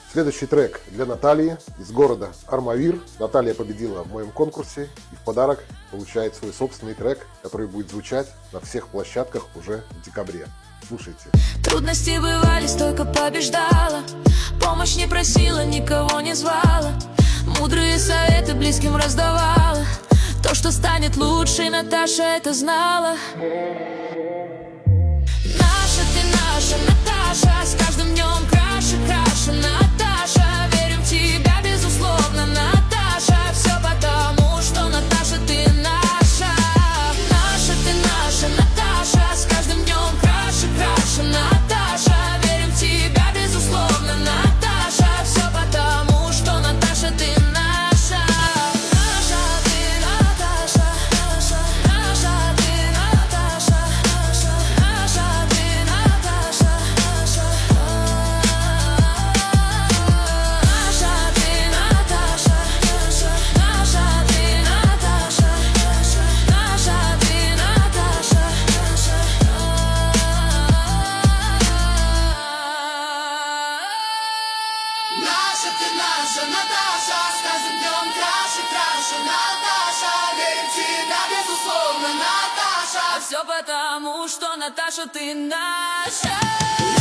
Следующий трек для Натальи из города Армавир. Наталья победила в моем конкурсе и в подарок получает свой собственный трек, который будет звучать на всех площадках уже в декабре. Слушайте. Трудности бывали, столько побеждала, помощь не просила, никого не звала, мудрые советы близким раздавала. То, что станет лучше, Наташа это знала. Наша ты наша, Наташа, с каждым днем краше, краше, Наташа, верим в тебя безусловно, Наташа, все потому, что Наташа ты наша. Наша ты наша, Наташа, с каждым днем краше, краше, Наташа, верим в тебя безусловно, Наташа, все потому, что Наташа ты наша. Наша ты Наташа, наша, наша ты Наташа, наша, наша ты Наташа, наша, наша ты Наташа, наша, наша ты Наташа, наша, наша ты Наташа, наша. Наша ты наша, Наташа, с каждым днем краше, краше, Наташа, верим в тебя безусловно, Наташа, все потому, что Наташа ты наша.